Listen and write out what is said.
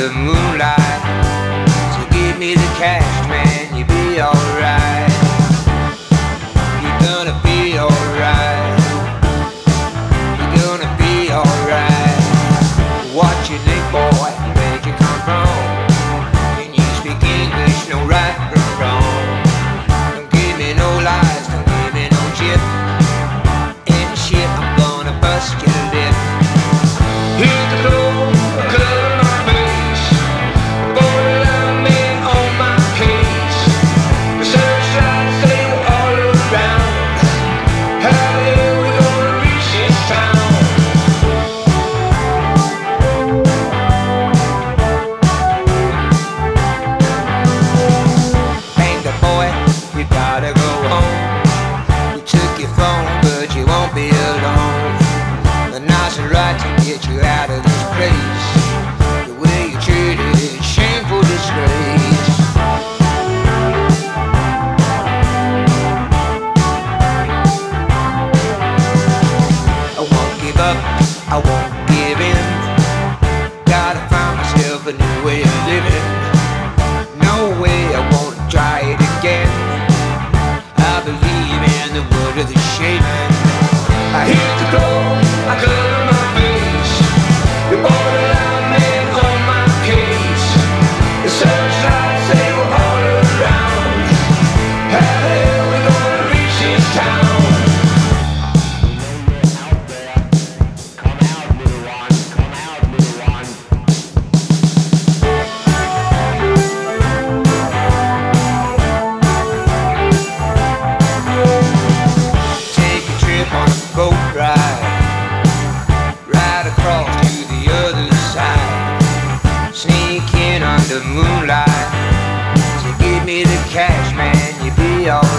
under moonlight. So give me the cash, man, you'll be alright. You're gonna be alright. You're gonna be alright. What you think, boy? Where'd you come from? Can you speak English? No right or wrong. Don't give me no lies, don't give me no chip. In shit, I'm gonna bust your lip. Hit the floor, cover my face. Borderline on my case. The searchlights, they were all around. How the hell we gonna reach this town? Anger boy, you gotta go home. We took your phone, but you won't be alone. The nice and right to get you out of this place. The way you treated it, shameful disgrace. I won't give up, I won't give in. Gotta find myself a new way of living. No way, I won't try it again. I believe in the word of the shaman. I hit the floor, I cover my face. The borderline man on my case. The searchlights, they were all around. How the hell we gonna reach this town? Take a trip on a boat ride, right across to the other side. Sneak in under moonlight. So give me the cash, man, you'll be alright.